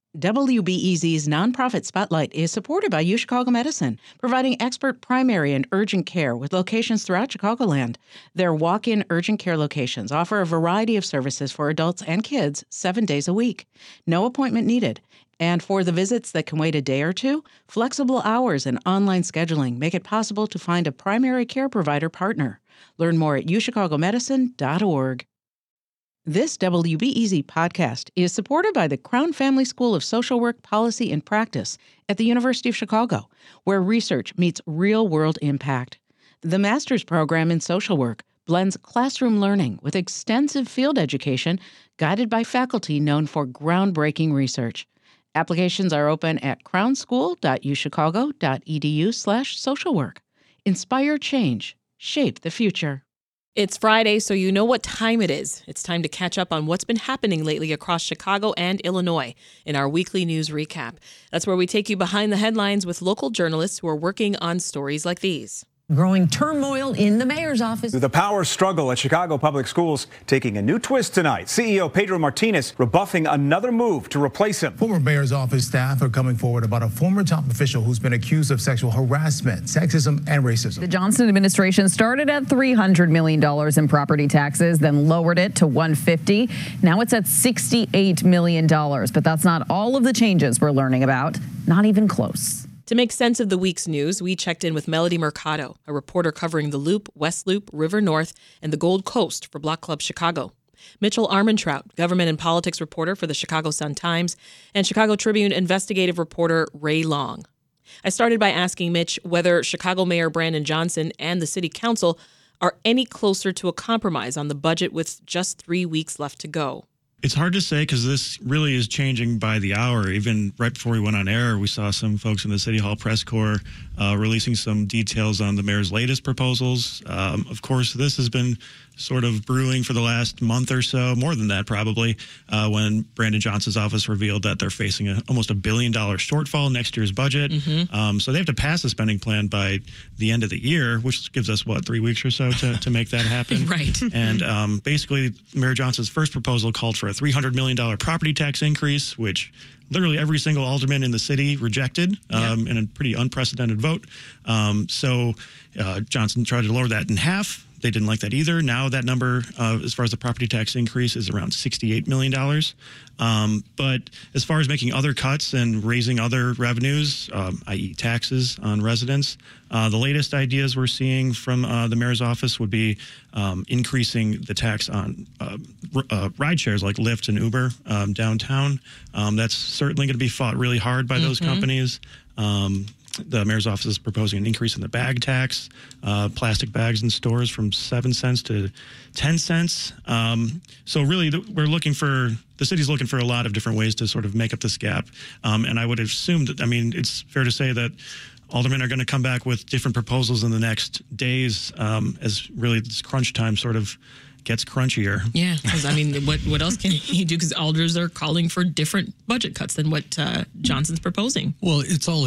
WBEZ's nonprofit Spotlight is supported by UChicago Medicine, providing expert primary and urgent care with locations throughout Chicagoland. Their walk-in urgent care locations offer a variety of services for adults and kids 7 days a week. No appointment needed. And for the visits that can wait a day or two, flexible hours and online scheduling make it possible to find a primary care provider partner. Learn more at uchicagomedicine.org. This WBEZ podcast is supported by the Crown Family School of Social Work, Policy, and Practice at the University of Chicago, where research meets real-world impact. The master's program in social work blends classroom learning with extensive field education guided by faculty known for groundbreaking research. Applications are open at crownschool.uchicago.edu/socialwork. Inspire change. Shape the future. It's Friday, so you know what time it is. It's time to catch up on what's been happening lately across Chicago and Illinois in our weekly news recap. That's where we take you behind the headlines with local journalists who are working on stories like these. Growing turmoil in the mayor's office. The power struggle at Chicago Public Schools taking a new twist tonight. CEO Pedro Martinez rebuffing another move to replace him. Former mayor's office staff are coming forward about a former top official who's been accused of sexual harassment, sexism, and racism. The Johnson administration started at $300 million in property taxes, then lowered it to $150. Now it's at $68 million. But that's not all of the changes we're learning about. Not even close. To make sense of the week's news, we checked in with Melody Mercado, a reporter covering the Loop, West Loop, River North, and the Gold Coast for Block Club Chicago. Mitchell Armentrout, government and politics reporter for the Chicago Sun-Times, and Chicago Tribune investigative reporter Ray Long. I started by asking Mitch whether Chicago Mayor Brandon Johnson and the City Council are any closer to a compromise on the budget with just 3 weeks left to go. It's hard to say because this really is changing by the hour. Even right before we went on air, we saw some folks in the City Hall press corps releasing some details on the mayor's latest proposals. Of course, this has been sort of brewing for the last month or so, more than that probably, when Brandon Johnson's office revealed that they're facing almost $1 billion shortfall in next year's budget. So they have to pass a spending plan by the end of the year, which gives us, 3 weeks or so to make that happen. Right. And basically, Mayor Johnson's first proposal called for a $300 million property tax increase, which literally every single alderman in the city rejected in a pretty unprecedented vote. So Johnson tried to lower that in half. They didn't like that either. Now that number, as far as the property tax increase, is around $68 million. But as far as making other cuts and raising other revenues, i.e. taxes on residents, the latest ideas we're seeing from the mayor's office would be increasing the tax on ride shares like Lyft and Uber downtown. That's certainly going to be fought really hard by those companies. The mayor's office is proposing an increase in the bag tax, plastic bags in stores from 7 cents to 10 cents. So really, the city's looking for a lot of different ways to sort of make up this gap. And I would assume that, it's fair to say that aldermen are going to come back with different proposals in the next days as really this crunch time sort of gets crunchier. Yeah, because what else can he do? Because alders are calling for different budget cuts than what Johnson's proposing. Well, it's all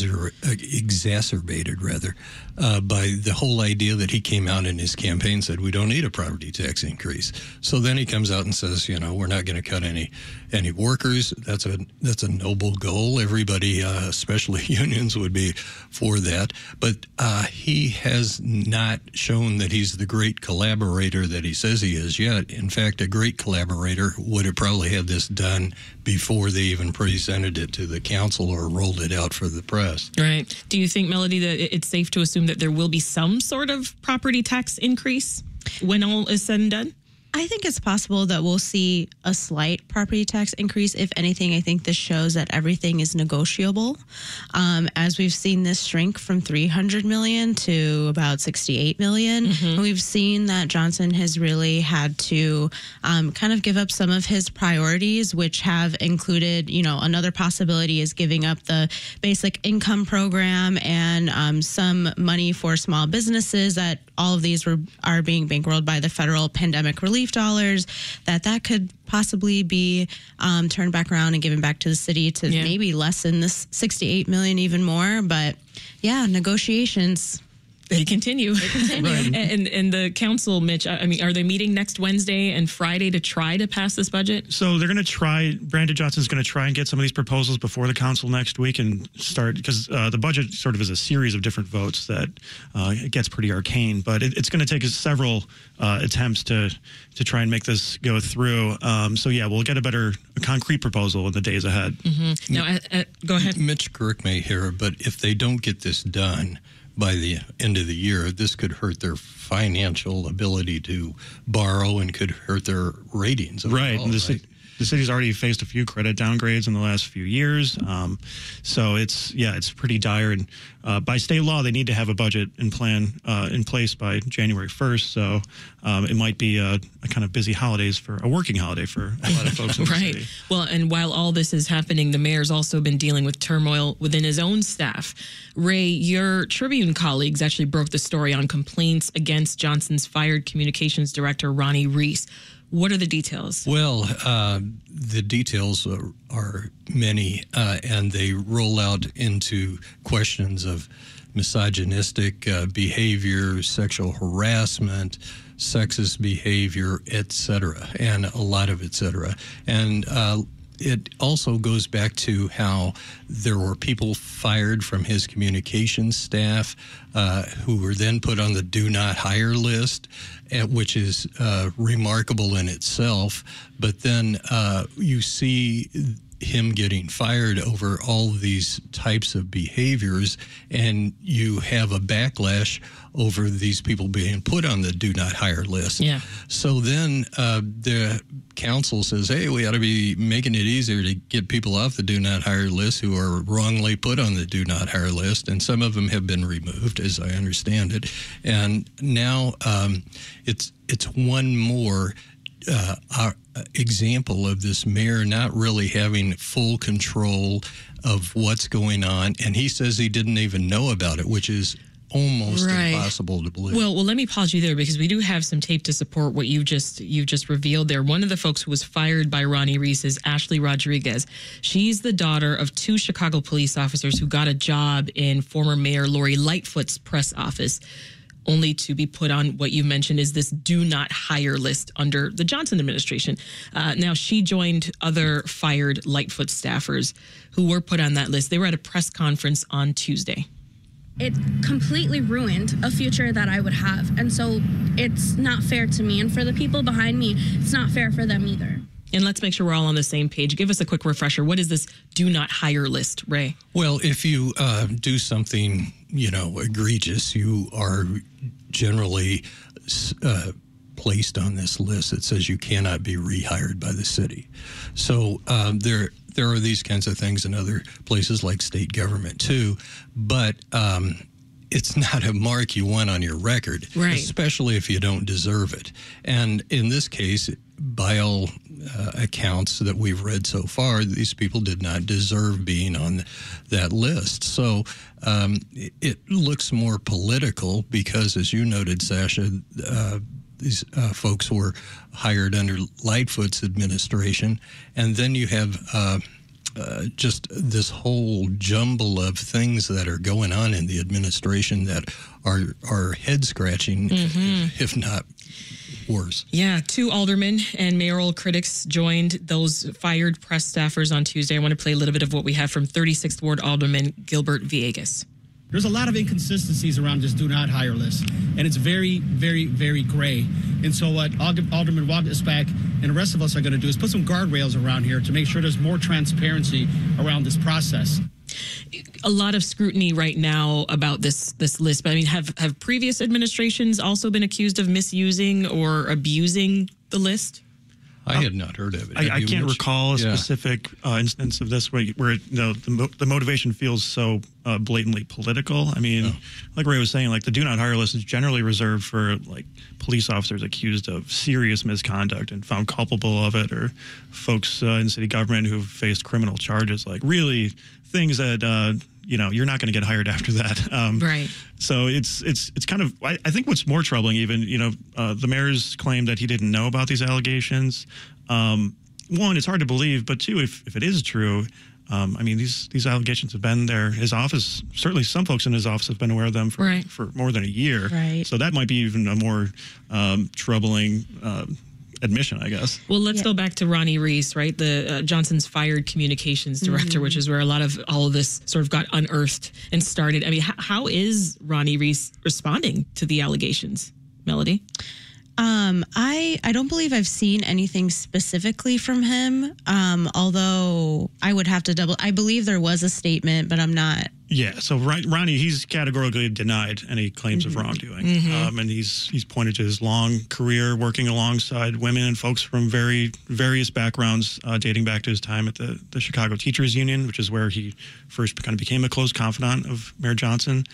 exacerbated by the whole idea that he came out in his campaign said we don't need a property tax increase. So then he comes out and says, we're not going to cut any workers. That's a noble goal. Everybody, especially unions, would be for that. But he has not shown that he's the great collaborator that he says he is yet. In fact, a great collaborator would have probably had this done before they even presented it to the council or rolled it out for the press. Right. Do you think, Melody, that it's safe to assume that there will be some sort of property tax increase when all is said and done? I think it's possible that we'll see a slight property tax increase. If anything, I think this shows that everything is negotiable. As we've seen this shrink from $300 million to about $68 million, we've seen that Johnson has really had to kind of give up some of his priorities, which have included, another possibility is giving up the basic income program and some money for small businesses. That all of these are being bankrolled by the federal pandemic relief dollars, that could possibly be turned back around and given back to the city to maybe lessen this $68 million even more. But yeah, negotiations. They continue. Right. And the council, Mitch, I mean, are they meeting next Wednesday and Friday to try to pass this budget? So they're going to try, Brandon Johnson's going to try and get some of these proposals before the council next week and start, because the budget sort of is a series of different votes that it gets pretty arcane, but it's going to take us several attempts to try and make this go through. So yeah, we'll get a concrete proposal in the days ahead. Mm-hmm. Now, go ahead. Mitch, correct me here, but if they don't get this done by the end of the year, this could hurt their financial ability to borrow and could hurt their ratings. Right. Overall, The city's already faced a few credit downgrades in the last few years. So it's pretty dire. And by state law, they need to have a budget and plan in place by January 1st. So it might be a kind of busy working holiday for a lot of folks in the Right. city. Well, and while all this is happening, the mayor's also been dealing with turmoil within his own staff. Ray, your Tribune colleagues actually broke the story on complaints against Johnson's fired communications director, Ronnie Reese. What are the details? Well, the details are many, and they roll out into questions of misogynistic behavior, sexual harassment, sexist behavior, etc., and a lot of etc. And it also goes back to how there were people fired from his communications staff who were then put on the do not hire list, which is remarkable in itself. But then you see him getting fired over all these types of behaviors, and you have a backlash over these people being put on the do not hire list. Yeah. So then the council says, hey, we ought to be making it easier to get people off the do not hire list who are wrongly put on the do not hire list. And some of them have been removed, as I understand it. And now it's one more example of this mayor not really having full control of what's going on. And he says he didn't even know about it, which is almost impossible to believe. Well, let me pause you there, because we do have some tape to support what you just revealed there. One of the folks who was fired by Ronnie Reese is Ashley Rodriguez. She's the daughter of two Chicago police officers who got a job in former Mayor Lori Lightfoot's press office, only to be put on what you mentioned is this do not hire list under the Johnson administration. Now, she joined other fired Lightfoot staffers who were put on that list. They were at a press conference on Tuesday. It completely ruined a future that I would have. And so it's not fair to me. And for the people behind me, it's not fair for them either. And let's make sure we're all on the same page. Give us a quick refresher. What is this do not hire list, Ray? Well, if you do something, egregious, you are generally placed on this list that says you cannot be rehired by the city. So there are these kinds of things in other places like state government too, but it's not a mark you want on your record, right, especially if you don't deserve it. And in this case, by all accounts that we've read so far, these people did not deserve being on that list. So it looks more political because, as you noted, Sasha, these folks were hired under Lightfoot's administration. And then you have just this whole jumble of things that are going on in the administration that are head-scratching, if not worse. Yeah, 2 aldermen and mayoral critics joined those fired press staffers on Tuesday. I want to play a little bit of what we have from 36th Ward Alderman Gilbert Villegas. There's a lot of inconsistencies around this do not hire list, and it's very, very, very gray. And so what Alderman Wagesback and the rest of us are going to do is put some guardrails around here to make sure there's more transparency around this process. A lot of scrutiny right now about this list, but I mean, have previous administrations also been accused of misusing or abusing the list? I had not heard of it. I can't recall a specific instance of this where the motivation feels so blatantly political. I mean, like Ray was saying, like the do not hire list is generally reserved for like police officers accused of serious misconduct and found culpable of it, or folks in city government who've faced criminal charges, like really things that you're not going to get hired after that. Right. So it's kind of, I think what's more troubling even, the mayor's claim that he didn't know about these allegations. One, it's hard to believe, but two, if it is true, I mean, these allegations have been there. His office, certainly some folks in his office have been aware of them for more than a year. Right. So that might be even a more troubling admission, I guess. Well, let's go back to Ronnie Reese, right? The Johnson's fired communications director, which is where all of this sort of got unearthed and started. I mean, how is Ronnie Reese responding to the allegations, Melody? I don't believe I've seen anything specifically from him. Although I would have to I believe there was a statement, but I'm not. Yeah. So Ronnie, he's categorically denied any claims of wrongdoing. And he's pointed to his long career working alongside women and folks from various backgrounds, dating back to his time at the Chicago Teachers Union, which is where he first kind of became a close confidant of Mayor Johnson.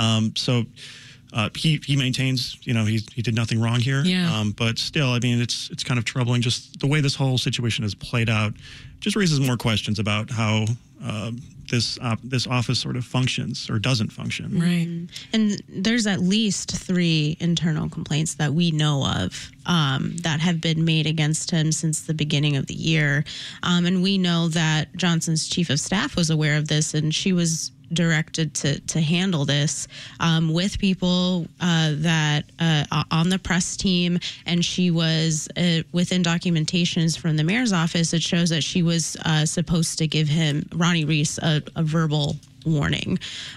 He maintains, he did nothing wrong here. Yeah. But still, I mean, it's kind of troubling. Just the way this whole situation has played out just raises more questions about how this office sort of functions or doesn't function. Right. And there's at least 3 internal complaints that we know of that have been made against him since the beginning of the year. And we know that Johnson's chief of staff was aware of this, and she was directed to handle this with people that on the press team, and she was within documentations from the mayor's office. It shows that she was supposed to give Ronnie Reese a verbal warning.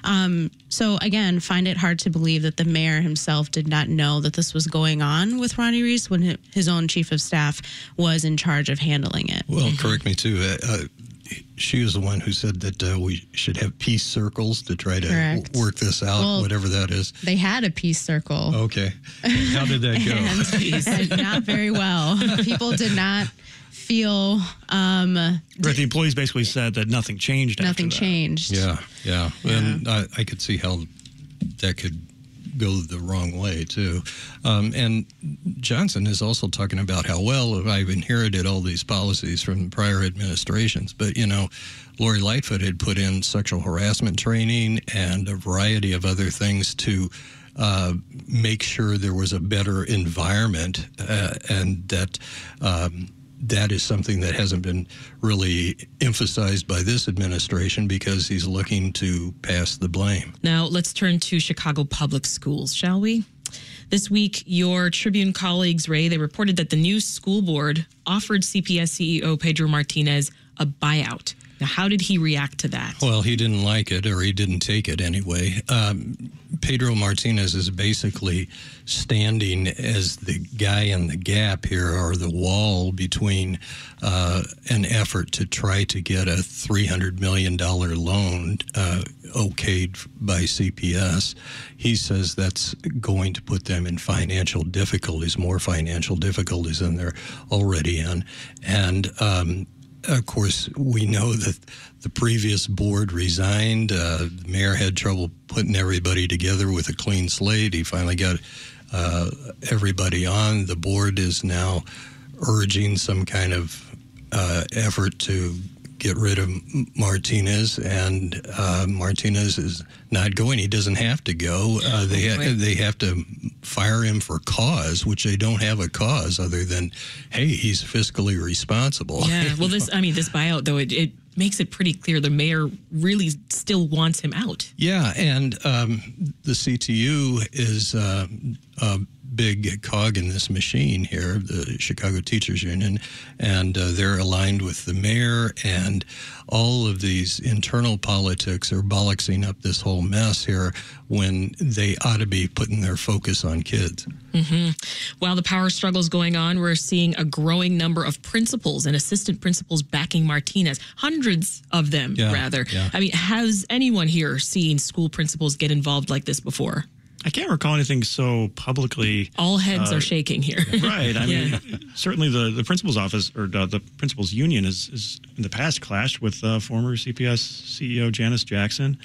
So again, find it hard to believe that the mayor himself did not know that this was going on with Ronnie Reese when his own chief of staff was in charge of handling it. Well, correct me too. She was the one who said that we should have peace circles to try to work this out, whatever that is. They had a peace circle. Okay. How did that go? Not very well. People did not feel... Right, the employees basically said that nothing changed Nothing changed. Yeah. And I could see how that could go the wrong way, too. And Johnson is also talking about how, I've inherited all these policies from prior administrations. But, Lori Lightfoot had put in sexual harassment training and a variety of other things to make sure there was a better environment and that that is something that hasn't been really emphasized by this administration because he's looking to pass the blame. Now, let's turn to Chicago Public Schools, shall we? This week, your Tribune colleagues, Ray, they reported that the new school board offered CPS CEO Pedro Martinez a buyout. Now, how did he react to that? Well, he didn't like it, or he didn't take it anyway. Pedro Martinez is basically standing as the guy in the gap here, or the wall between an effort to try to get a $300 million loan okayed by CPS. He says that's going to put them in financial difficulties, more financial difficulties than they're already in. And of course, we know that the previous board resigned. The mayor had trouble putting everybody together with a clean slate. He finally got everybody on. The board is now urging some kind of effort to get rid of Martinez, and Martinez is not going. He doesn't have to go. They have to fire him for cause, which they don't have a cause other than, hey, he's fiscally responsible. Yeah, well, this buyout, though, it makes it pretty clear the mayor really still wants him out. Yeah, and the CTU is a big cog in this machine here, the Chicago Teachers Union, and they're aligned with the mayor, and all of these internal politics are bollocksing up this whole mess here when they ought to be putting their focus on kids. Mm-hmm. While the power struggle is going on, we're seeing a growing number of principals and assistant principals backing Martinez, hundreds of them, rather. Yeah. I mean, has anyone here seen school principals get involved like this before? I can't recall anything so publicly. All heads are shaking here. Right. I mean, certainly the principal's office or the principal's union is in the past clashed with former CPS CEO Janice Jackson.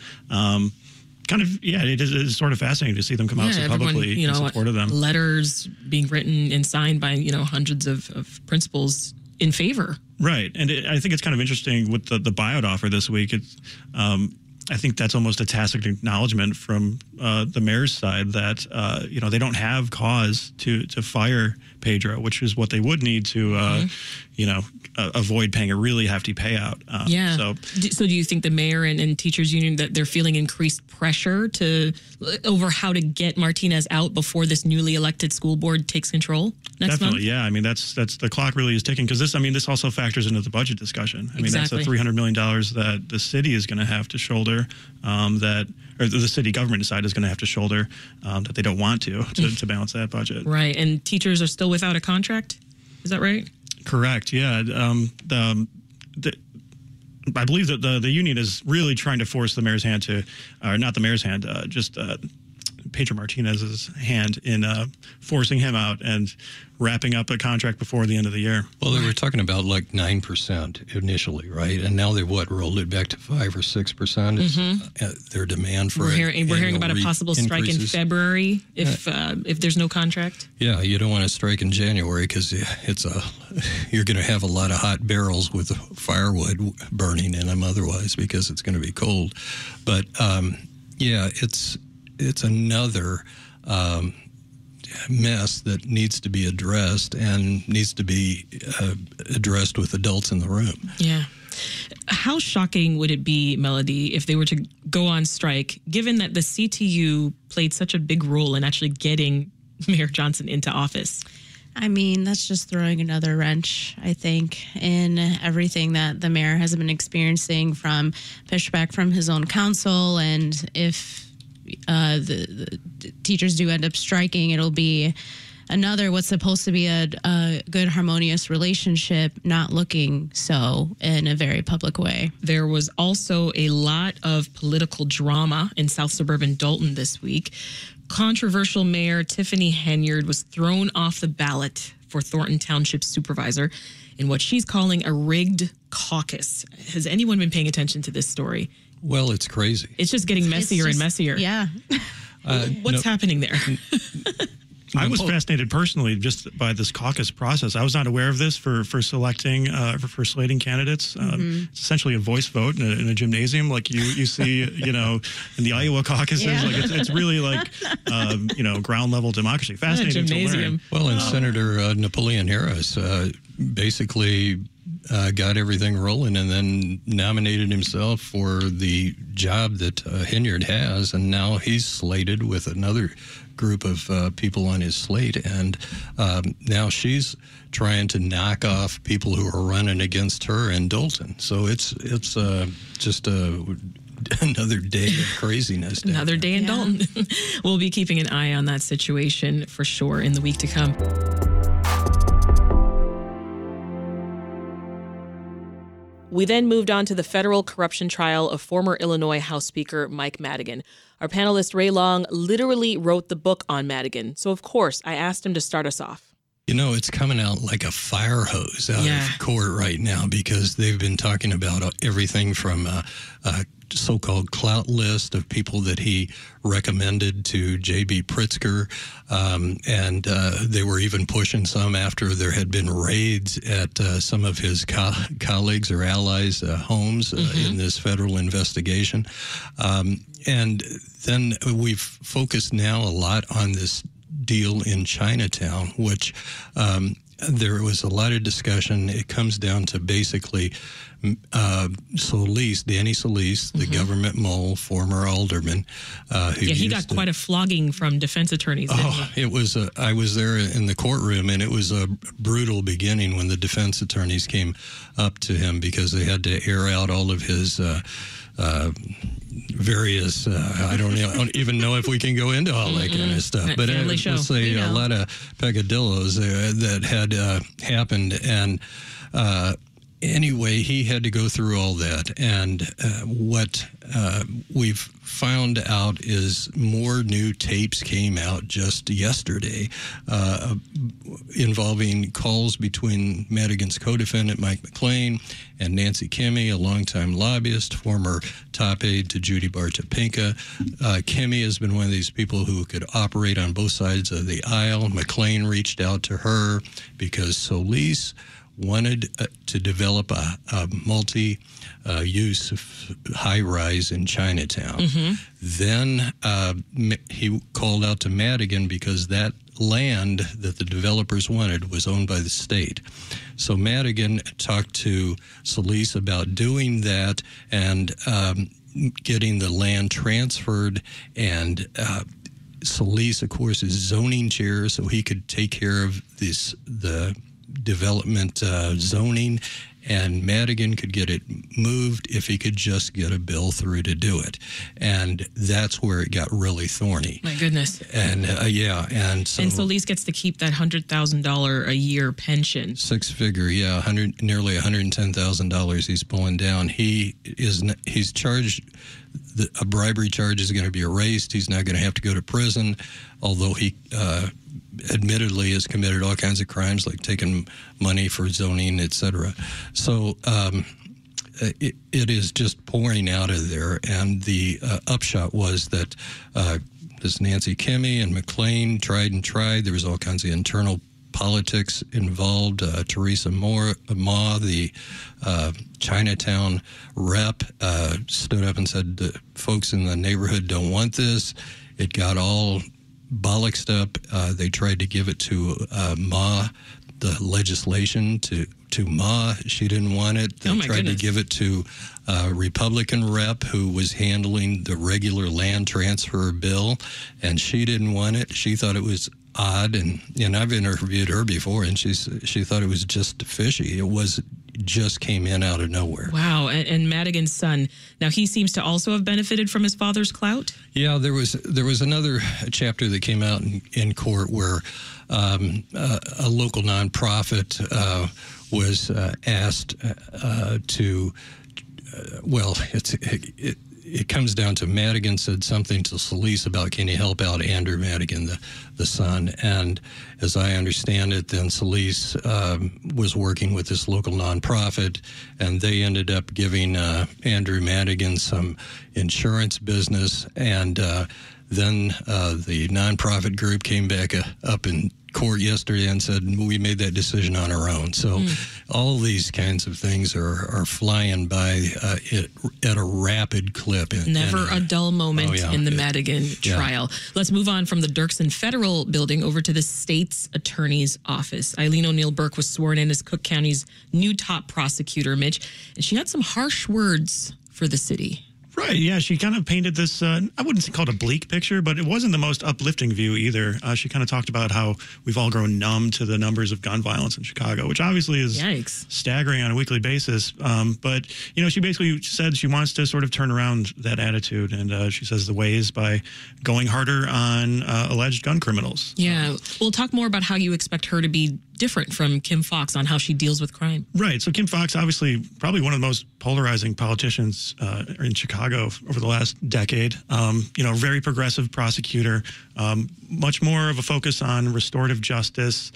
It is sort of fascinating to see them come out so publicly in support of them. Letters being written and signed by, hundreds of principals in favor. Right. And I think it's kind of interesting with the buyout offer this week. I think that's almost a tacit acknowledgement from the mayor's side that they don't have cause to fire Pedro, which is what they would need to avoid paying a really hefty payout. So do you think the mayor and teachers union, that they're feeling increased pressure over how to get Martinez out before this newly elected school board takes control next month? Yeah. I mean, that's the clock really is ticking, because this also factors into the budget discussion. I mean, Exactly. that's the $300 million that the city is going to have to shoulder, or the city government side is going to have to shoulder, that they don't want to balance that budget. Right. And teachers are still without a contract. Is that right? Correct. Yeah. I believe that the union is really trying to force the mayor's hand not the mayor's hand, just Pedro Martinez's hand in forcing him out and wrapping up a contract before the end of the year. Well, they were talking about like 9% initially, right? And now they've rolled it back to 5 or 6%. Is their demand for we're hearing about a possible strike in February if there's no contract. Yeah, you don't want to strike in January because you're going to have a lot of hot barrels with firewood burning in them otherwise, because it's going to be cold. But it's another mess that needs to be addressed, and needs to be addressed with adults in the room. Yeah. How shocking would it be, Melody, if they were to go on strike, given that the CTU played such a big role in actually getting Mayor Johnson into office? I mean, that's just throwing another wrench, I think, in everything that the mayor has been experiencing, from pushback from his own council. And if the teachers do end up striking, it'll be another what's supposed to be a good, harmonious relationship not looking so in a very public way. There was also a lot of political drama in South Suburban Dalton this week. Controversial Mayor Tiffany Henyard was thrown off the ballot for Thornton Township supervisor in what she's calling a rigged caucus. Has anyone been paying attention to this story? Well, it's crazy. It's just getting messier and messier. Yeah. What's happening there? I was fascinated personally just by this caucus process. I was not aware of this for selecting, for slating candidates. It's essentially a voice vote in a gymnasium, like you see, in the Iowa caucuses. Yeah. Like it's really like, ground level democracy. Fascinating to learn. Well, and Senator Napoleon Harris basically got everything rolling, and then nominated himself for the job that Henyard has, and now he's slated with another group of people on his slate, and now she's trying to knock off people who are running against her in Dalton. So it's just another day of craziness. Another day in Dalton. We'll be keeping an eye on that situation for sure in the week to come. We then moved on to the federal corruption trial of former Illinois House Speaker Mike Madigan. Our panelist, Ray Long, literally wrote the book on Madigan. So, of course, I asked him to start us off. It's coming out like a fire hose out of court right now, because they've been talking about everything from a so-called clout list of people that he recommended to J.B. Pritzker, and they were even pushing some after there had been raids at some of his colleagues or allies' homes in this federal investigation. And then we've focused now a lot on this deal in Chinatown, which there was a lot of discussion. It comes down to basically Solis, Danny Solis, the government mole, former alderman. He got quite a flogging from defense attorneys. It was. I was there in the courtroom, and it was a brutal beginning when the defense attorneys came up to him because they had to air out all of his various, I don't even know if we can go into all that kind of stuff, but let's say a lot of peccadillos that had happened. And anyway, he had to go through all that. And what we've found out is more new tapes came out just yesterday involving calls between Madigan's co-defendant, Mike McLean, and Nancy Kimmy, a longtime lobbyist, former top aide to Judy Bartopinka. Kimmy has been one of these people who could operate on both sides of the aisle. McLean reached out to her because Solis wanted to develop a multi-use high-rise in Chinatown. Then he called out to Madigan because that land that the developers wanted was owned by the state. So Madigan talked to Solis about doing that and getting the land transferred, and Solis, of course, is zoning chair, so he could take care of the development zoning, and Madigan could get it moved if he could just get a bill through to do it. And that's where it got really thorny. My goodness. And and Solis gets to keep that $100,000 a year pension. Six-figure, nearly $110,000 he's pulling down. He's charged. A bribery charge is going to be erased. He's not going to have to go to prison, although he admittedly has committed all kinds of crimes like taking money for zoning, etc. So it is just pouring out of there. And the upshot was that this Nancy Kimmy and McLean tried. There was all kinds of internal politics involved. Teresa Ma, the Chinatown rep, stood up and said the folks in the neighborhood don't want this. It got all bollocksed up. They tried to give it to Ma, the legislation, to Ma. She didn't want it. They tried to give it to a Republican rep who was handling the regular land transfer bill, and she didn't want it. She thought it was odd, and I've interviewed her before, and she thought it was just fishy. It just came in out of nowhere. Wow. And Madigan's son, now he seems to also have benefited from his father's clout? Yeah, there was another chapter that came out in court where a local nonprofit was asked to, it comes down to Madigan said something to Solis about, can you help out Andrew Madigan, the son? And as I understand it, then Solis was working with this local nonprofit, and they ended up giving Andrew Madigan some insurance business, and then the nonprofit group came back up in court yesterday and said we made that decision on our own. So all these kinds of things are flying by at a rapid clip. Never a dull moment in the Madigan trial. Let's move on from the Dirksen Federal Building over to the state's attorney's office. Eileen O'Neill Burke was sworn in as Cook County's new top prosecutor, Mitch, and she had some harsh words for the city. Right, yeah, she kind of painted this, I wouldn't call it a bleak picture, but it wasn't the most uplifting view either. She kind of talked about how we've all grown numb to the numbers of gun violence in Chicago, which obviously is staggering on a weekly basis. But, she basically said she wants to sort of turn around that attitude, and she says the way is by going harder on alleged gun criminals. Yeah, we'll talk more about how you expect her to be different from Kim Foxx on how she deals with crime. Right. So Kim Foxx, obviously, probably one of the most polarizing politicians in Chicago over the last decade. Very progressive prosecutor, much more of a focus on restorative justice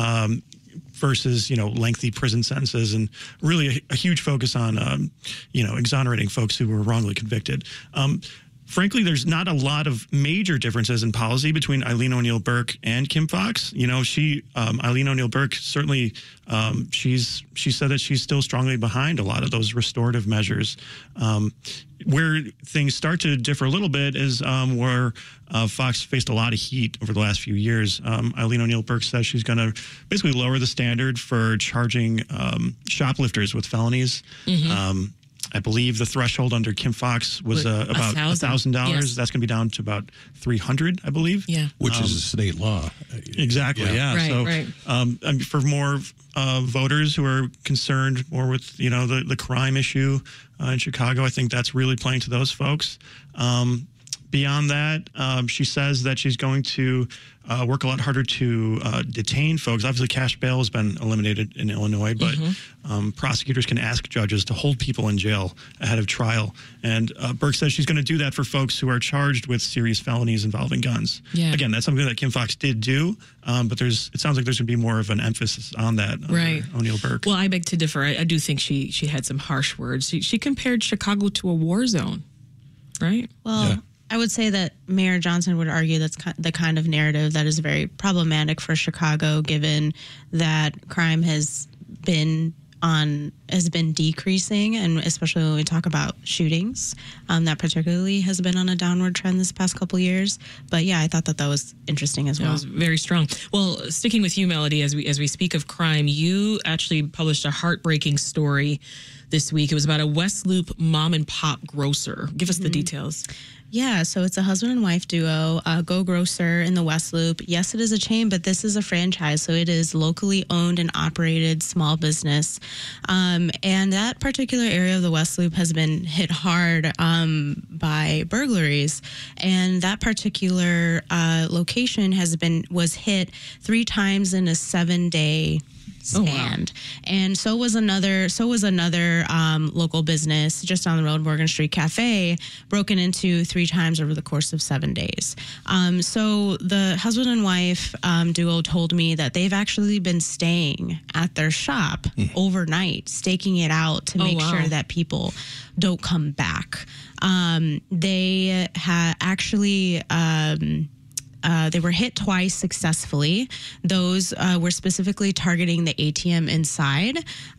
versus, lengthy prison sentences, and really a huge focus on, exonerating folks who were wrongly convicted. Frankly, there's not a lot of major differences in policy between Eileen O'Neill Burke and Kim Foxx. Eileen O'Neill Burke, certainly, she said that she's still strongly behind a lot of those restorative measures. Where things start to differ a little bit is where Foxx faced a lot of heat over the last few years. Eileen O'Neill Burke says she's going to basically lower the standard for charging shoplifters with felonies. Mm-hmm. I believe the threshold under Kim Foxx was about $1,000. Yes. That's going to be down to about $300, I believe. Yeah, which is a state law. Exactly. Yeah. Right, for more voters who are concerned more with the crime issue in Chicago, I think that's really playing to those folks. Beyond that, she says that she's going to work a lot harder to detain folks. Obviously, cash bail has been eliminated in Illinois, but prosecutors can ask judges to hold people in jail ahead of trial. And Burke says she's going to do that for folks who are charged with serious felonies involving guns. Yeah. Again, that's something that Kim Foxx did do, but it sounds like there's going to be more of an emphasis on that. Right. O'Neill Burke. Well, I beg to differ. I do think she had some harsh words. She compared Chicago to a war zone, right? Well. Yeah. I would say that Mayor Johnson would argue that's the kind of narrative that is very problematic for Chicago, given that crime has been has been decreasing, and especially when we talk about shootings, that particularly has been on a downward trend this past couple of years. But yeah, I thought that was interesting as well. That was very strong. Well, sticking with you, Melody, as we speak of crime, you actually published a heartbreaking story this week. It was about a West Loop mom and pop grocer. Give us the details. Yeah, so it's a husband and wife duo, Go Grocer in the West Loop. Yes, it is a chain, but this is a franchise, so it is locally owned and operated small business. And that particular area of the West Loop has been hit hard by burglaries. And that particular location was hit 3 times in a 7-day stand. Oh, wow. And so was another local business just down the road, Morgan Street Cafe, broken into 3 times over the course of 7 days. So the husband and wife duo told me that they've actually been staying at their shop overnight, staking it out to make sure that people don't come back. They had actually they were hit twice successfully. Those were specifically targeting the ATM inside.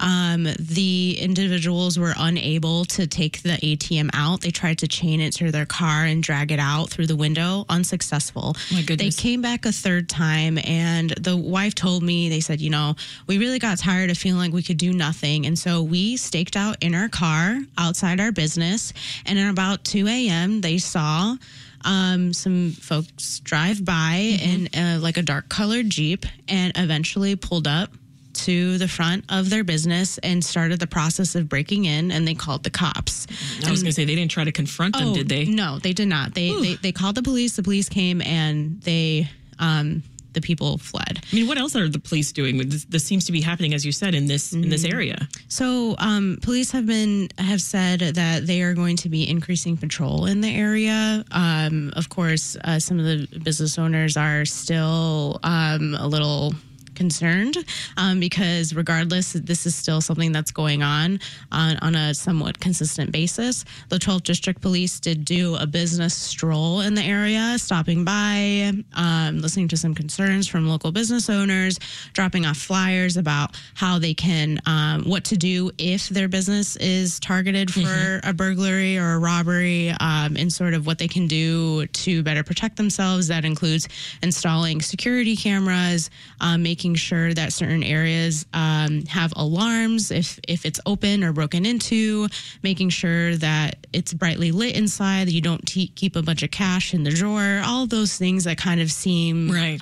The individuals were unable to take the ATM out. They tried to chain it to their car and drag it out through the window. Unsuccessful. My goodness. They came back a 3rd time, and the wife told me, they said, we really got tired of feeling like we could do nothing. And so we staked out in our car outside our business. And at about 2 a.m., they saw some folks drive by in like a dark colored Jeep and eventually pulled up to the front of their business and started the process of breaking in, and they called the cops. I was going to say, they didn't try to confront them, did they? No, they did not. They called the police. The police came, and the people fled. I mean, what else are the police doing? This seems to be happening, as you said, in this area. So police have said that they are going to be increasing patrol in the area. Of course, some of the business owners are still a little concerned because regardless, this is still something that's going on a somewhat consistent basis. The 12th District Police did do a business stroll in the area, stopping by, listening to some concerns from local business owners, dropping off flyers about how they can, what to do if their business is targeted for a burglary or a robbery, and sort of what they can do to better protect themselves. That includes installing security cameras, making sure that certain areas have alarms if it's open or broken into, making sure that it's brightly lit inside, that you don't keep a bunch of cash in the drawer, all those things that kind of seem right.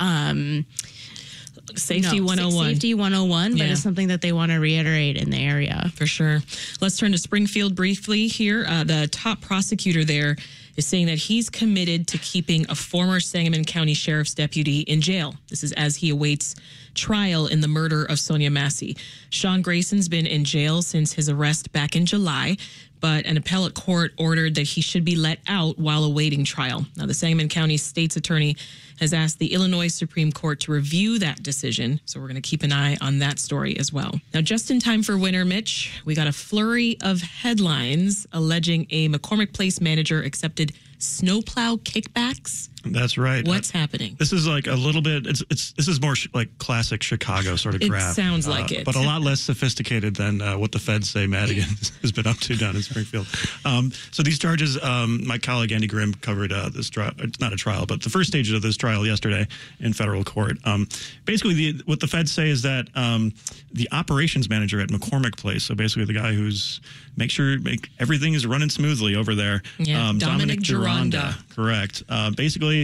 Safety 101. Safety 101, but it's something that they want to reiterate in the area. For sure. Let's turn to Springfield briefly here. The top prosecutor there is saying that he's committed to keeping a former Sangamon County Sheriff's deputy in jail. This is as he awaits trial in the murder of Sonia Massey. Sean Grayson's been in jail since his arrest back in July, but an appellate court ordered that he should be let out while awaiting trial. Now, the Sangamon County State's Attorney has asked the Illinois Supreme Court to review that decision, so we're going to keep an eye on that story as well. Now, just in time for winter, Mitch, we got a flurry of headlines alleging a McCormick Place manager accepted snowplow kickbacks. That's right. What's happening? This is like a little bit, this is more like classic Chicago sort of graph. It sounds like it. But a lot less sophisticated than what the feds say Madigan has been up to down in Springfield. So these charges, my colleague Andy Grimm covered this trial. It's not a trial, but the first stages of this trial yesterday in federal court. Basically, what the feds say is that the operations manager at McCormick Place, so basically the guy who's make everything is running smoothly over there. Yeah, Dominic Gironda. Correct. Basically,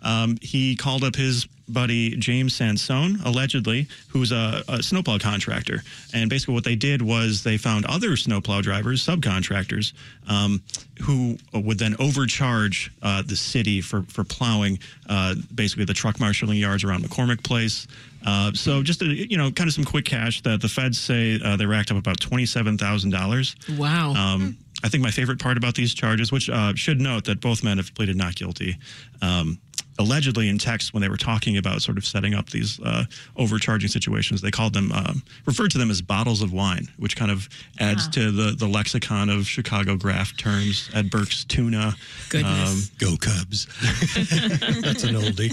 he called up his buddy James Sansone, allegedly, who's a snowplow contractor. And basically what they did was they found other snowplow drivers, subcontractors, who would then overcharge the city for plowing basically the truck marshaling yards around McCormick Place. So just, kind of some quick cash that the feds say they racked up about $27,000. Wow. I think my favorite part about these charges, which should note that both men have pleaded not guilty, allegedly in text when they were talking about sort of setting up these overcharging situations, they called them, referred to them as bottles of wine, which kind of adds to the lexicon of Chicago graph terms. Ed Burke's tuna. Goodness. Go Cubs. That's an oldie.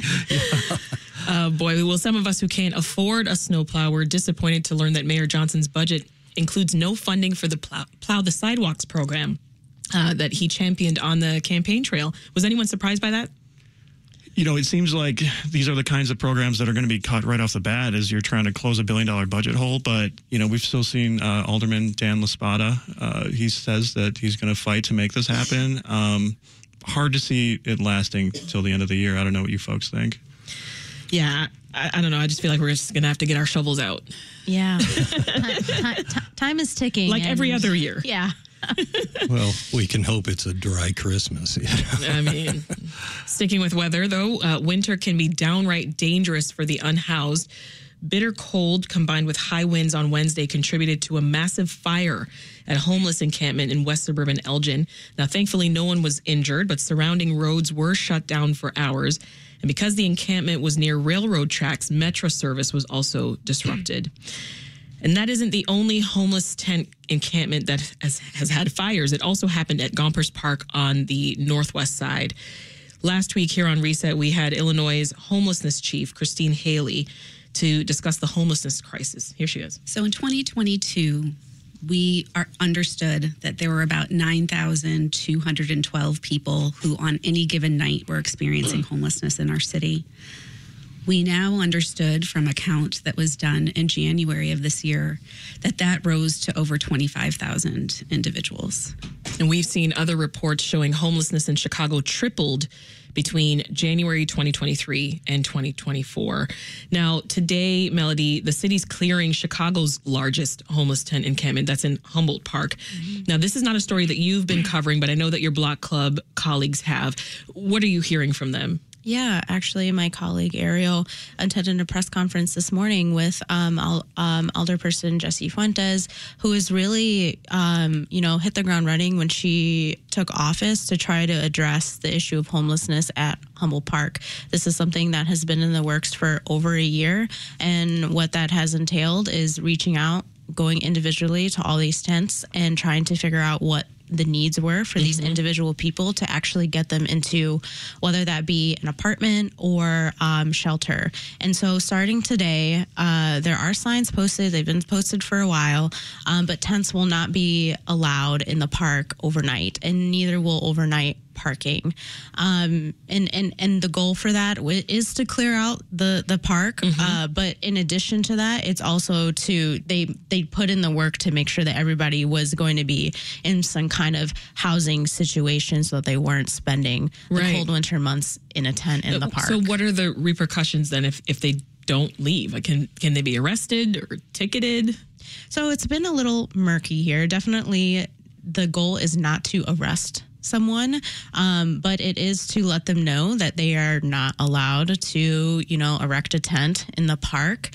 Boy, well, some of us who can't afford a snowplow were disappointed to learn that Mayor Johnson's budget includes no funding for the Plow the Sidewalks program that he championed on the campaign trail. Was anyone surprised by that? You know, it seems like these are the kinds of programs that are going to be cut right off the bat as you're trying to close $1 billion budget hole. But, you know, we've still seen Alderman Dan LaSpada. He says that he's going to fight to make this happen. Hard to see it lasting till the end of the year. I don't know what you folks think. Yeah, I don't know. I just feel like we're just going to have to get our shovels out. Yeah. Time is ticking. Like every other year. Yeah. Well, we can hope it's a dry Christmas. You know? I mean, sticking with weather, though, winter can be downright dangerous for the unhoused. Bitter cold combined with high winds on Wednesday contributed to a massive fire at a homeless encampment in West Suburban Elgin. Now, thankfully, no one was injured, but surrounding roads were shut down for hours. And because the encampment was near railroad tracks, Metro service was also disrupted. And that isn't the only homeless tent encampment that has had fires. It also happened at Gompers Park on the northwest side. Last week here on Reset, we had Illinois' homelessness chief, Christine Haley, to discuss the homelessness crisis. Here she is. So in 2022, we understood that there were about 9,212 people who on any given night were experiencing homelessness in our city. We now understood from a count that was done in January of this year that rose to over 25,000 individuals. And we've seen other reports showing homelessness in Chicago tripled between January 2023 and 2024. Now, today, Melody, the city's clearing Chicago's largest homeless tent encampment. That's in Humboldt Park. Mm-hmm. Now, this is not a story that you've been covering, but I know that your Block Club colleagues have. What are you hearing from them? Yeah, actually, my colleague Ariel attended a press conference this morning with Alderperson Jesse Fuentes, who has really, hit the ground running when she took office to try to address the issue of homelessness at Humboldt Park. This is something that has been in the works for over a year, and what that has entailed is reaching out, going individually to all these tents and trying to figure out what the needs were for these individual people to actually get them into, whether that be an apartment or shelter. And so starting today, there are signs posted. They've been posted for a while, but tents will not be allowed in the park overnight, and neither will overnight parking. And the goal for that is to clear out the park. But in addition to that, it's also they put in the work to make sure that everybody was going to be in some kind of housing situation so that they weren't spending the cold winter months in a tent in the park. So what are the repercussions then if they don't leave? Can they be arrested or ticketed? So it's been a little murky here. Definitely the goal is not to arrest someone, but it is to let them know that they are not allowed to, erect a tent in the park.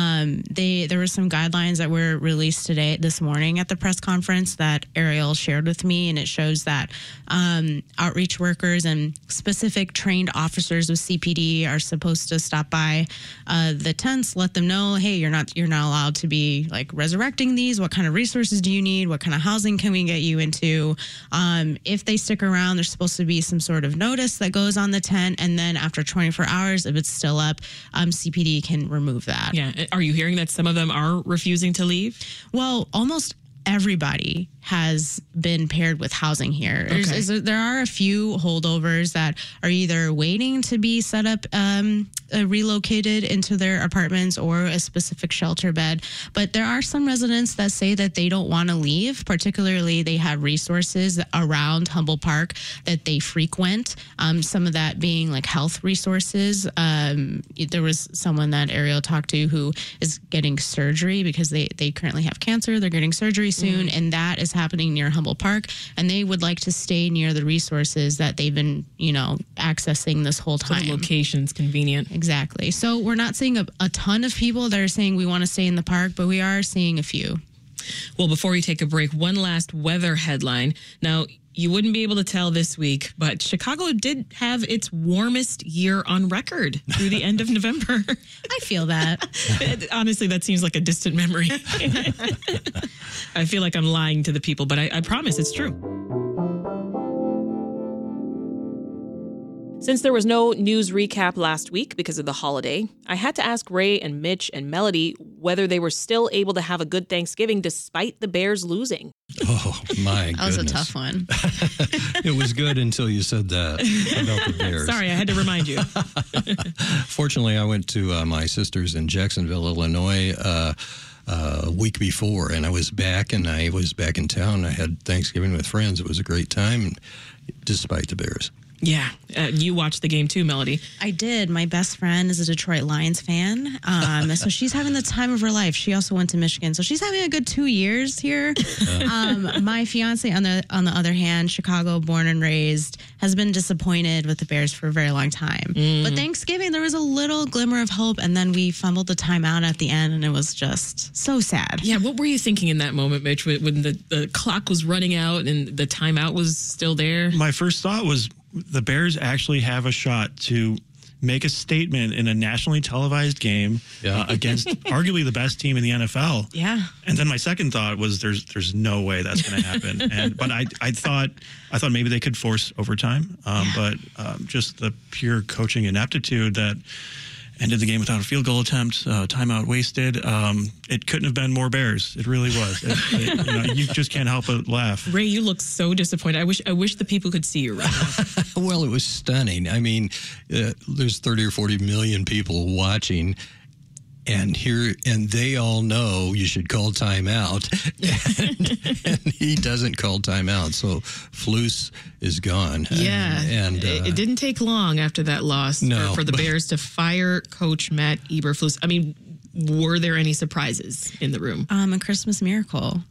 There were some guidelines that were released this morning at the press conference that Ariel shared with me, and it shows that outreach workers and specific trained officers with CPD are supposed to stop by the tents, let them know, hey, you're not allowed to be like resurrecting these. What kind of resources do you need? What kind of housing can we get you into? If they stick around, there's supposed to be some sort of notice that goes on the tent, and then after 24 hours, if it's still up, CPD can remove that. Yeah. Are you hearing that some of them are refusing to leave? Well, almost everybody has been paired with housing here. There are a few holdovers that are either waiting to be set up, relocated into their apartments or a specific shelter bed. But there are some residents that say that they don't want to leave, particularly they have resources around Humboldt Park that they frequent, some of that being like health resources. There was someone that Ariel talked to who is getting surgery because they currently have cancer. They're getting surgery soon, and that is happening near Humboldt Park, and they would like to stay near the resources that they've been, accessing this whole time. So the location's convenient. Exactly. So we're not seeing a ton of people that are saying we want to stay in the park, but we are seeing a few. Well, before we take a break, one last weather headline. Now, you wouldn't be able to tell this week, but Chicago did have its warmest year on record through the end of November. I feel that. Honestly, that seems like a distant memory. I feel like I'm lying to the people, but I promise it's true. Since there was no news recap last week because of the holiday, I had to ask Ray and Mitch and Melody whether they were still able to have a good Thanksgiving despite the Bears losing. Oh, my goodness. That was a tough one. It was good until you said that about the Bears. Sorry, I had to remind you. Fortunately, I went to my sister's in Jacksonville, Illinois, a week before, and I was back in town. I had Thanksgiving with friends. It was a great time, despite the Bears. Yeah, you watched the game too, Melody. I did. My best friend is a Detroit Lions fan, so she's having the time of her life. She also went to Michigan, so she's having a good 2 years here. My fiance, on the other hand, Chicago born and raised, has been disappointed with the Bears for a very long time. But Thanksgiving, there was a little glimmer of hope, and then we fumbled the timeout at the end, and it was just so sad. Yeah, what were you thinking in that moment, Mitch, when the clock was running out and the timeout was still there? My first thought was, the Bears actually have a shot to make a statement in a nationally televised game against arguably the best team in the NFL. Yeah. And then my second thought was there's no way that's going to happen. But I thought maybe they could force overtime. But just the pure coaching ineptitude that ended the game without a field goal attempt, timeout wasted. It couldn't have been more Bears. It really was. You just can't help but laugh. Ray, you look so disappointed. I wish the people could see you right now. Well, it was stunning. I mean, there's 30 or 40 million people watching. And they all know you should call timeout, and he doesn't call timeout. So Flus is gone. Yeah, and it didn't take long after that loss for the Bears to fire Coach Matt Eberflus. I mean, were there any surprises in the room? A Christmas miracle.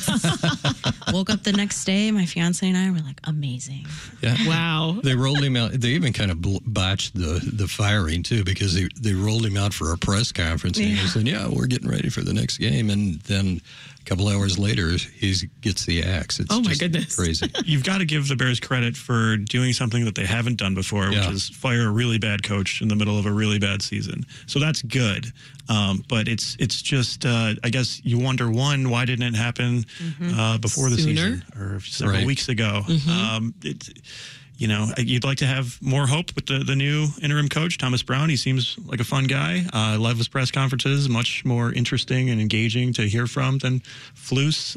Woke up the next day, my fiance and I were like, amazing. Yeah. Wow. They rolled him out. They even kind of botched the firing, too, because they rolled him out for a press conference. And he said, we're getting ready for the next game. And then a couple hours later, he gets the axe. It's my goodness. Crazy. You've got to give the Bears credit for doing something that they haven't done before, which is fire a really bad coach in the middle of a really bad season. So that's good. But it's just, I guess you wonder, one, why didn't it happen before the season or several weeks ago? You'd like to have more hope with the new interim coach, Thomas Brown. He seems like a fun guy. I love his press conferences, much more interesting and engaging to hear from than Flus.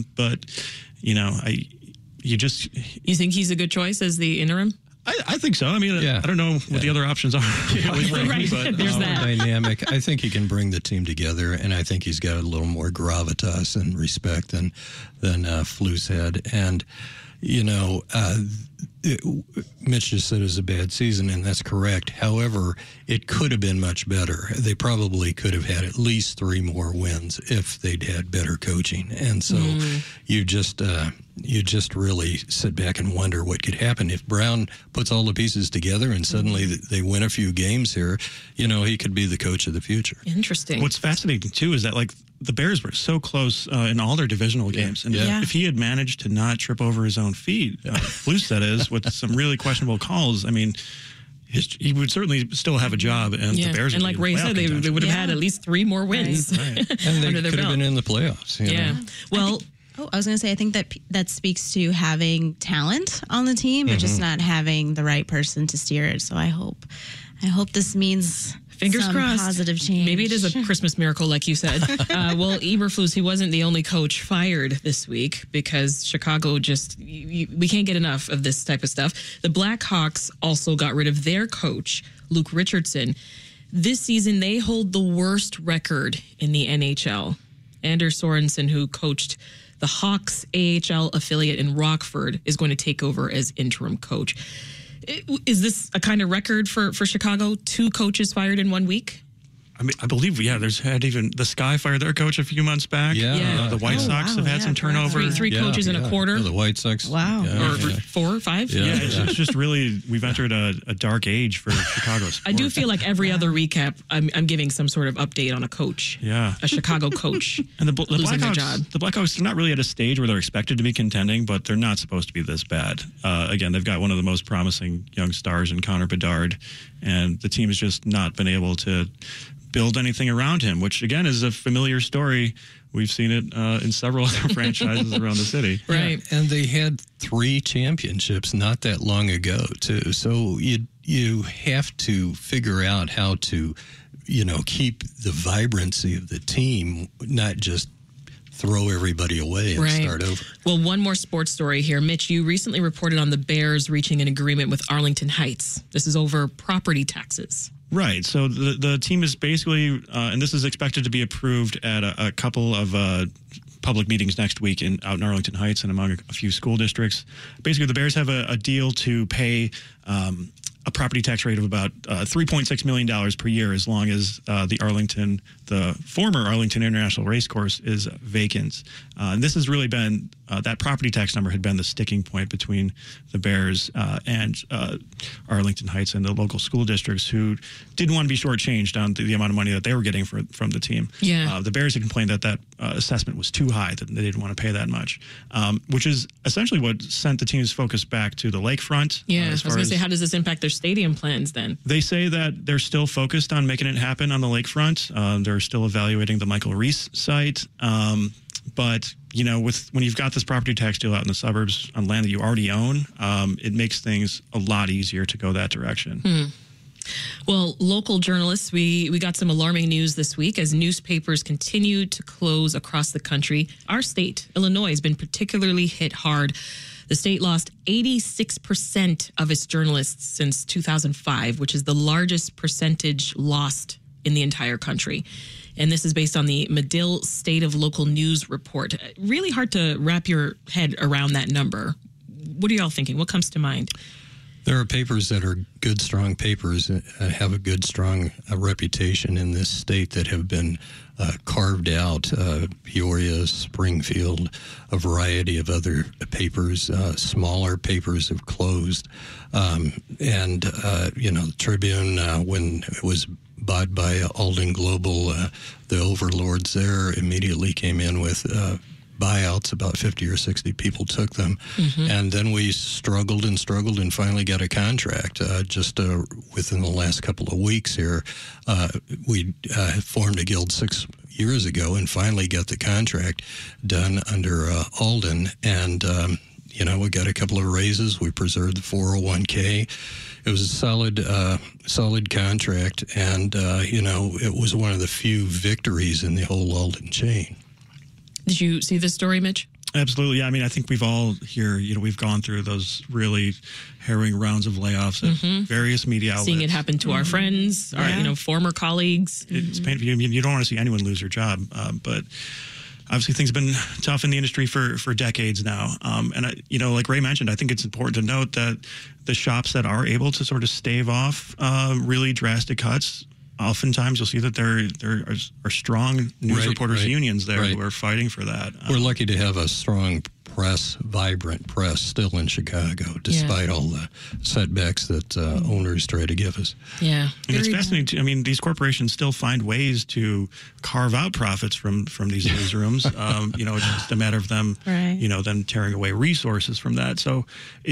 You think he's a good choice as the interim? I think so. I mean, I don't know what the other options are. But there's that. Dynamic. I think he can bring the team together, and I think he's got a little more gravitas and respect than Flus had. And Mitch just said it was a bad season, and that's correct. However, it could have been much better. They probably could have had at least 3 more wins if they'd had better coaching. And so you just really sit back and wonder what could happen if Brown puts all the pieces together and suddenly they win a few games here. He could be the coach of the future. Interesting. What's fascinating too is that the Bears were so close in all their divisional games, and if he had managed to not trip over his own feet, Flus that is, with some really questionable calls, I mean, he would certainly still have a job, and the Bears. And like Ray said, they would have had at least 3 more wins, right. And they could have been in the playoffs. You know? Well. I was going to say, I think that speaks to having talent on the team, but just not having the right person to steer it. So I hope this means fingers crossed positive change. Maybe it is a Christmas miracle, like you said. Well, Eberflus, he wasn't the only coach fired this week because Chicago we can't get enough of this type of stuff. The Blackhawks also got rid of their coach, Luke Richardson. This season, they hold the worst record in the NHL. Anders Sorensen, who coached the Hawks AHL affiliate in Rockford, is going to take over as interim coach. Is this a kind of record for Chicago? 2 coaches fired in 1 week? I mean, I believe, there's had even the Sky fired their coach a few months back. The White Sox have had some turnover. Three coaches in a quarter. The White Sox. Wow. Or 4 or 5. It's just really, we've entered a dark age for Chicago sport. I do feel like every other recap, I'm giving some sort of update on a coach. Yeah. A Chicago coach. And the losing their job. The Blackhawks are not really at a stage where they're expected to be contending, but they're not supposed to be this bad. Again, they've got one of the most promising young stars in Connor Bedard, and the team has just not been able to build anything around him, which again is a familiar story we've seen it in several other franchises around the city. Right. Yeah, and they had 3 championships not that long ago, too. So you have to figure out how to, keep the vibrancy of the team, not just throw everybody away and start over. Well, one more sports story here. Mitch, you recently reported on the Bears reaching an agreement with Arlington Heights. This is over property taxes. Right. So the team is basically, and this is expected to be approved at a couple of public meetings next week out in Arlington Heights and among a few school districts. Basically, the Bears have a deal to pay a property tax rate of about $3.6 million per year as long as the former Arlington International Racecourse is vacant. And this has really been, that property tax number had been the sticking point between the Bears and Arlington Heights and the local school districts who didn't want to be shortchanged on the amount of money that they were getting from the team. Yeah. The Bears had complained that assessment was too high, that they didn't want to pay that much, which is essentially what sent the team's focus back to the lakefront. Yeah, I was going to say, how does this impact their stadium plans then? They say that they're still focused on making it happen on the lakefront. They're still evaluating the Michael Reese site. But, when you've got this property tax deal out in the suburbs on land that you already own, it makes things a lot easier to go that direction. Well, local journalists, we got some alarming news this week as newspapers continue to close across the country. Our state, Illinois, has been particularly hit hard. The state lost 86% of its journalists since 2005, which is the largest percentage lost in the entire country. And this is based on the Medill State of Local News report. Really hard to wrap your head around that number. What are y'all thinking? What comes to mind? There are papers that are good, strong papers that have a good, strong reputation in this state that have been carved out. Peoria, Springfield, a variety of other papers, smaller papers have closed. The Tribune, when it was bought by Alden Global, the overlords there immediately came in with buyouts. About 50 or 60 people took them. And then we struggled and finally got a contract. Just within the last couple of weeks here, we formed a guild 6 years ago and finally got the contract done under Alden. And, we got a couple of raises. We preserved the 401k. It was a solid contract. And, it was one of the few victories in the whole Alden chain. Did you see this story, Mitch? Absolutely. Yeah, I mean, I think we've all here, we've gone through those really harrowing rounds of layoffs at various media outlets. Seeing it happen to our friends, our former colleagues. It's painful. You don't want to see anyone lose their job, but obviously things have been tough in the industry for decades now. Like Ray mentioned, I think it's important to note that the shops that are able to sort of stave off really drastic cuts, oftentimes you'll see that there are strong news reporters unions there who are fighting for that. We're lucky to have a strong vibrant press still in Chicago, despite all the setbacks that owners try to give us. Yeah. And it's fascinating. I mean, these corporations still find ways to carve out profits from these newsrooms. It's just a matter of them, them tearing away resources from that. So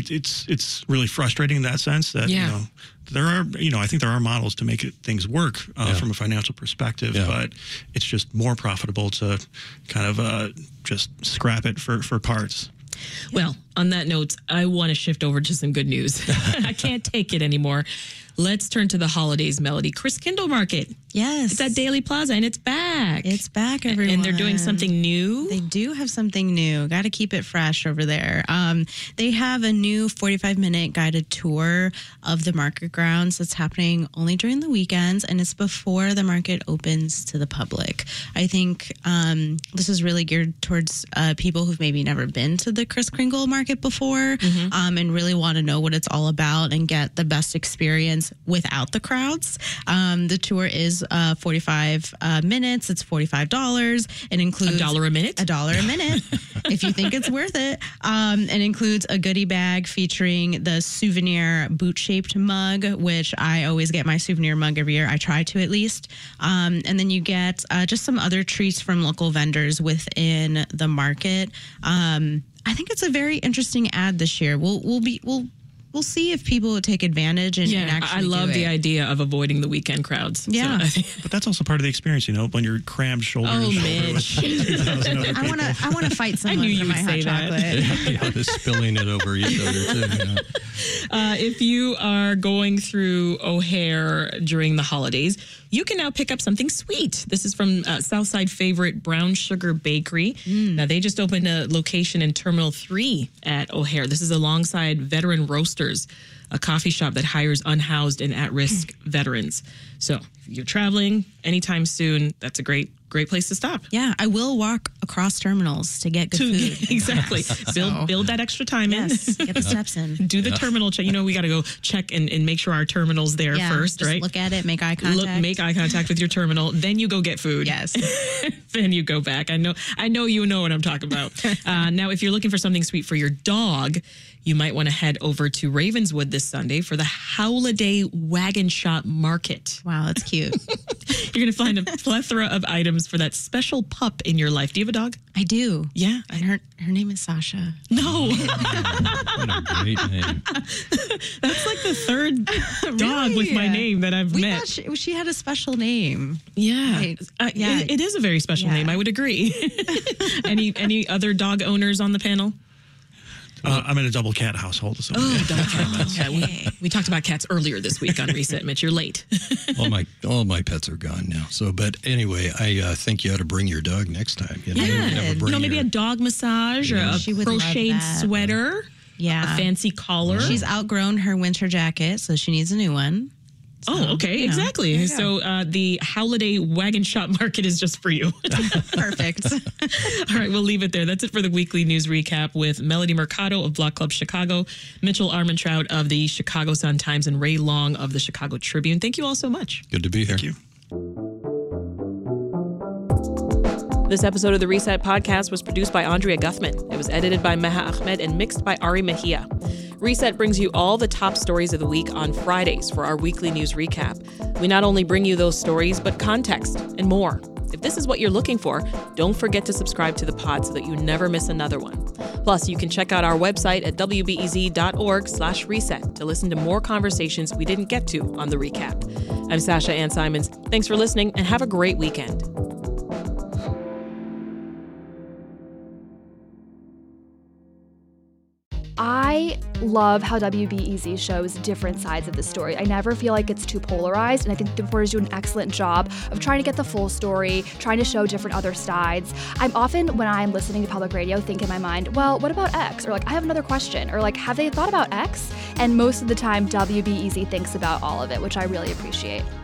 it's really frustrating in that sense that, there are, I think there are models to make things work from a financial perspective, but it's just more profitable to kind of just scrap it for parts. Well, on that note, I want to shift over to some good news. I can't take it anymore. Let's turn to the holidays, Melody. Christkindl Market. Yes. It's at Daily Plaza, and it's back. It's back, everyone. And they're doing something new. They do have something new. Got to keep it fresh over there. They have a new 45-minute guided tour of the market grounds that's happening only during the weekends, and it's before the market opens to the public. I think this is really geared towards people who've maybe never been to the Christkindl Market before and really want to know what it's all about and get the best experience without the crowds. The tour is 45 minutes. It's $45. It includes $1 a minute. $1 a minute, if you think it's worth it. It includes a goodie bag featuring the souvenir boot-shaped mug, which I always get my souvenir mug every year. I try to, at least. And then you get just some other treats from local vendors within the market. I think it's a very interesting ad this year. We'll we'll see if people would take advantage and actually I love do the it. idea of avoiding the weekend crowds. Yeah. But that's also part of the experience, when you're crammed shoulder to shoulder with 2,000 other people. I want to fight someone knew for you my would hot say that. chocolate. They're spilling it over each other too. If you are going through O'Hare during the holidays, you can now pick up something sweet. This is from Southside favorite Brown Sugar Bakery. Now, they just opened a location in Terminal 3 at O'Hare. This is alongside Veteran Roasters, a coffee shop that hires unhoused and at-risk veterans. So if you're traveling anytime soon, that's a great place to stop. Yeah, I will walk across terminals to get good food. Exactly. Build that extra time in. Yes, get the steps in. Do the terminal check. We got to go check and make sure our terminal's there first, just right? Look at it, make eye contact. Make eye contact with your terminal. Then you go get food. Yes. Then you go back. I know you know what I'm talking about. Now, if you're looking for something sweet for your dog, you might want to head over to Ravenswood this Sunday for the Holiday Wagon Shop Market. Wow, that's cute. You're going to find a plethora of items for that special pup in your life. Do you have a dog? I do. Yeah. And her name is Sasha. No. What a great name. That's like the third dog with my name that I've met. Thought she had a special name. Yeah. Right. It is a very special name. I would agree. Any other dog owners on the panel? I'm in a double cat household. So Double cat. Yeah, we talked about cats earlier this week on Reset, Mitch. You're late. all my pets are gone now. So, but anyway, I think you ought to bring your dog next time. Maybe a dog massage or a crocheted sweater. Yeah. A fancy collar. She's outgrown her winter jacket, so she needs a new one. So, okay, exactly. So the Holiday Wagon Shop Market is just for you. Perfect. All right, we'll leave it there. That's it for the weekly news recap with Melody Mercado of Block Club Chicago, Mitchell Armentrout of the Chicago Sun-Times, and Ray Long of the Chicago Tribune. Thank you all so much. Good to be here. Thank you. This episode of the Reset Podcast was produced by Andrea Guthman. It was edited by Meha Ahmed and mixed by Ari Mejia. Reset brings you all the top stories of the week on Fridays for our weekly news recap. We not only bring you those stories, but context and more. If this is what you're looking for, don't forget to subscribe to the pod so that you never miss another one. Plus, you can check out our website at wbez.org/reset to listen to more conversations we didn't get to on the recap. I'm Sasha Ann Simons. Thanks for listening and have a great weekend. I love how WBEZ shows different sides of the story. I never feel like it's too polarized, and I think the reporters do an excellent job of trying to get the full story, trying to show different other sides. I'm often, when I'm listening to public radio, think in my mind, well, what about X? Or I have another question. Or have they thought about X? And most of the time, WBEZ thinks about all of it, which I really appreciate.